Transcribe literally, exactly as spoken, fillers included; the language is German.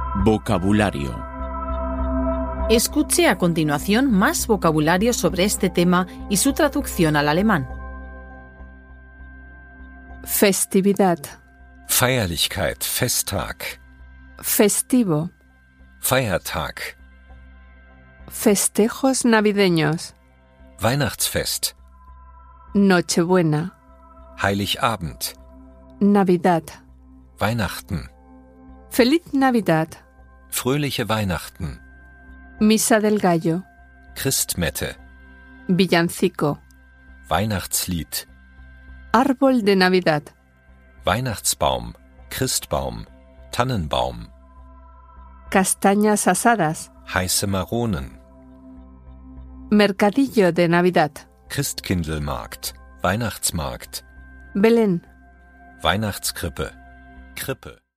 Vocabulario. Escuche a continuación más vocabulario sobre este tema y su traducción al alemán. Festividad, Feierlichkeit, Festtag, festivo, Feiertag, festejos navideños, Weihnachtsfest, Nochebuena, Heiligabend, Navidad, Weihnachten, Feliz Navidad, fröhliche Weihnachten, Misa del Gallo, Christmette, Villancico, Weihnachtslied, Árbol de Navidad, Weihnachtsbaum, Christbaum, Tannenbaum, Castañas asadas, heiße Maronen, Mercadillo de Navidad, Christkindlmarkt, Weihnachtsmarkt, Belén. Weihnachtskrippe, Krippe.